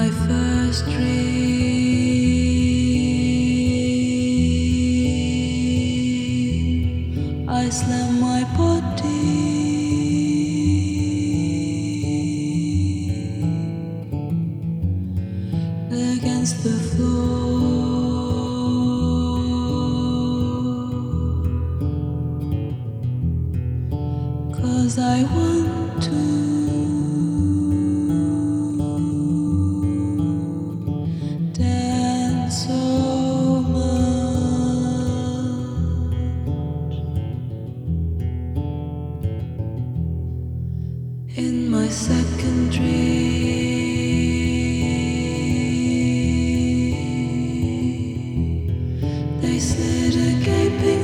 my first dream, I slam my body against the floor, 'cause I want to dance so much. In my second dream, they slid a gaping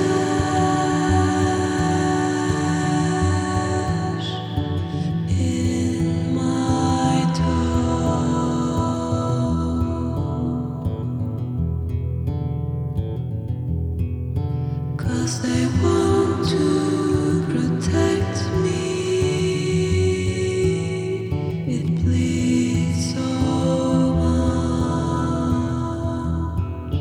slash in my toe, 'cause they want to protect me. It bleeds so much.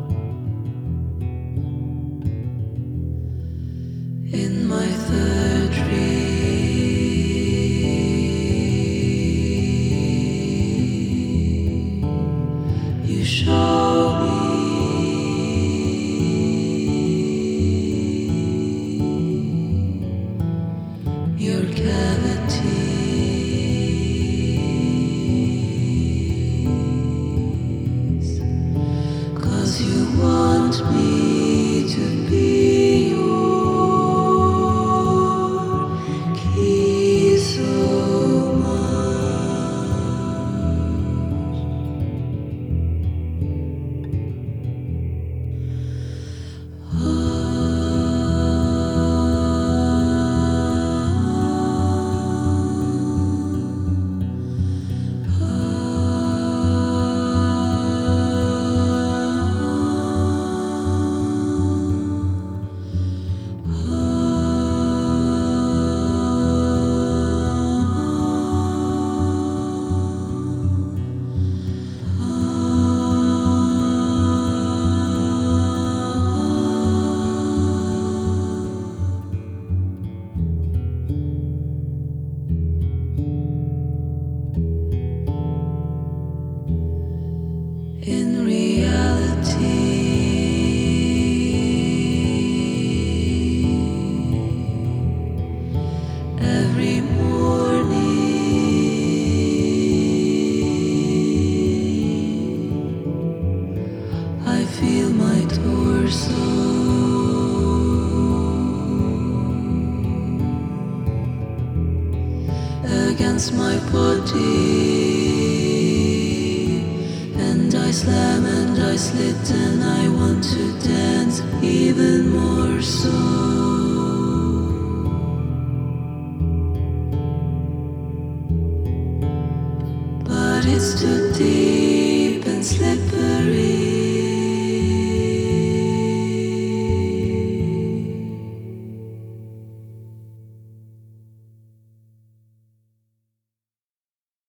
In my third dream, you show me your cavities, 'cause you want me to be your key so much. In reality, every morning I feel my torso against my body, and I slam and I slit and I want to dance even more so. But it's too deep and slippery.